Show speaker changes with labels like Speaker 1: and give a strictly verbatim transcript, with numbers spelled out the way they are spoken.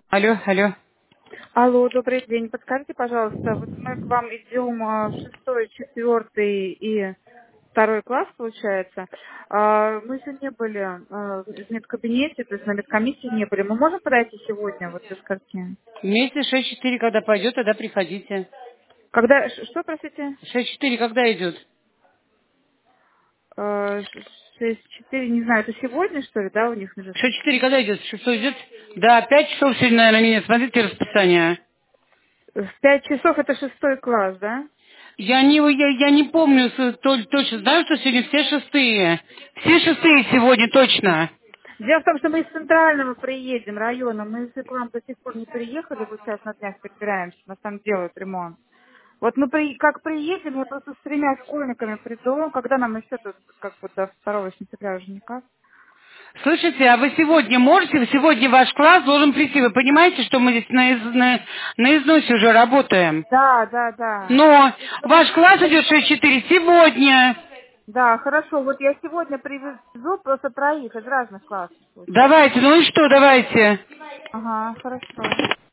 Speaker 1: Алло, алло.
Speaker 2: Алло, добрый день. Подскажите, пожалуйста, вот мы к вам идем а, в шестой, четвертый и второй класс, получается. А, Мы еще не были а, в медкабинете, то есть на медкомиссии не были. Мы можем подойти сегодня, вот до скольки?
Speaker 1: Вместе шесть четыре, когда пойдет, тогда приходите.
Speaker 2: Когда, ш- что, простите?
Speaker 1: Шесть четыре, когда идет?
Speaker 2: А, ш- шесть, четыре, не знаю, это сегодня, что ли, да, у них уже?
Speaker 1: Шесть четыре, когда идет? Шестой идет? Да, пять часов сегодня, наверное, нет. Смотрите расписание.
Speaker 2: В пять часов это шестой класс, да?
Speaker 1: Я не, я, я не помню с- то- точно. Знаю, что сегодня все шестые. Все шестые сегодня, точно.
Speaker 2: Дело в том, что мы из центрального приедем района. Мы из к вам до сих пор не переехали, вот сейчас на днях перебираемся, нас там делают ремонт. Вот мы при, как приедем, я просто с тремя школьниками приду, когда нам еще тут, как бы до второго сентября уже никак.
Speaker 1: Слышите, а вы сегодня можете? Сегодня ваш класс должен прийти. Вы понимаете, что мы здесь на, из- на, на износе уже работаем?
Speaker 2: Да, да, да.
Speaker 1: Но
Speaker 2: Вот,
Speaker 1: ваш класс идет шесть четыре сегодня.
Speaker 2: да, хорошо. Вот я сегодня привезу просто троих из разных классов, получается.
Speaker 1: Давайте, ну и что, давайте.
Speaker 2: Ага, хорошо.